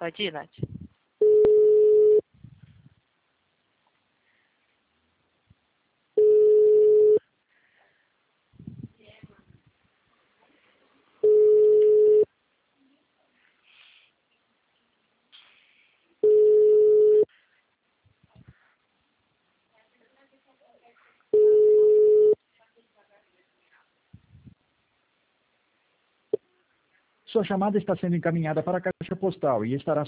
11. Sua chamada está sendo encaminhada para a caixa postal e estará